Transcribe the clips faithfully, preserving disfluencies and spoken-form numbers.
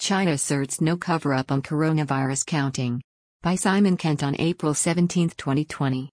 China asserts no cover-up on coronavirus counting. By Simon Kent on April seventeenth, twenty twenty.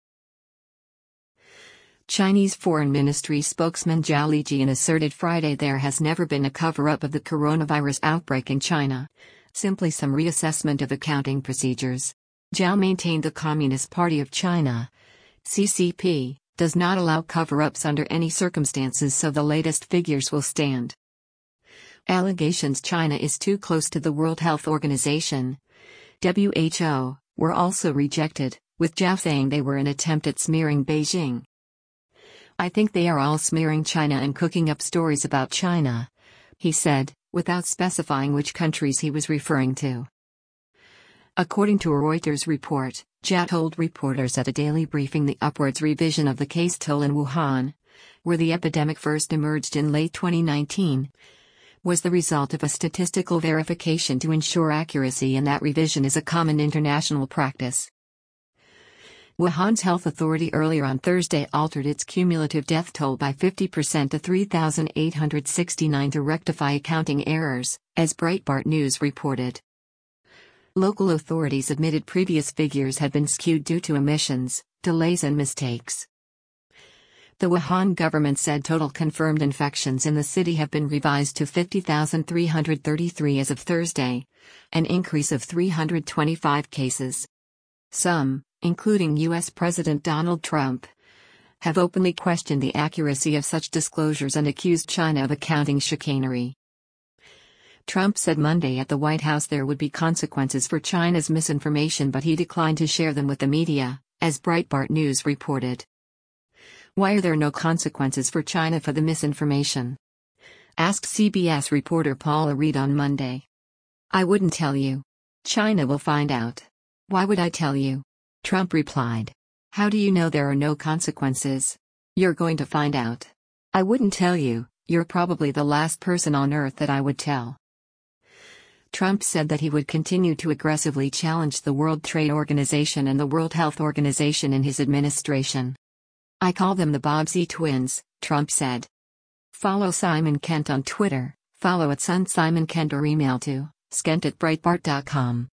Chinese Foreign Ministry spokesman Zhao Lijian asserted Friday there has never been a cover-up of the coronavirus outbreak in China. Simply some reassessment of accounting procedures. Zhao maintained the Communist Party of China, C C P, does not allow cover-ups under any circumstances, so the latest figures will stand. Allegations China is too close to the World Health Organization, W H O, were also rejected, with Zhao saying they were an attempt at smearing Beijing. I think they are all smearing China and cooking up stories about China, he said, without specifying which countries he was referring to. According to a Reuters report, Zhao told reporters at a daily briefing the upwards revision of the case toll in Wuhan, where the epidemic first emerged in late twenty nineteen, was the result of a statistical verification to ensure accuracy, and that revision is a common international practice. Wuhan's health authority earlier on Thursday altered its cumulative death toll by fifty percent to three thousand eight hundred sixty-nine to rectify accounting errors, as Breitbart News reported. Local authorities admitted previous figures had been skewed due to omissions, delays and mistakes. The Wuhan government said total confirmed infections in the city have been revised to fifty thousand three hundred thirty-three as of Thursday, an increase of three hundred twenty-five cases. Some, including U S President Donald Trump, have openly questioned the accuracy of such disclosures and accused China of accounting chicanery. Trump said Monday at the White House there would be consequences for China's misinformation, but he declined to share them with the media, as Breitbart News reported. Why are there no consequences for China for the misinformation? Asked C B S reporter Paula Reed on Monday. I wouldn't tell you. China will find out. Why would I tell you? Trump replied. How do you know there are no consequences? You're going to find out. I wouldn't tell you, you're probably the last person on earth that I would tell. Trump said that he would continue to aggressively challenge the World Trade Organization and the World Health Organization in his administration. I call them the Bobbsey twins, Trump said. Follow Simon Kent on Twitter, follow at Sun Simon Kent or email to skent at breitbart dot com.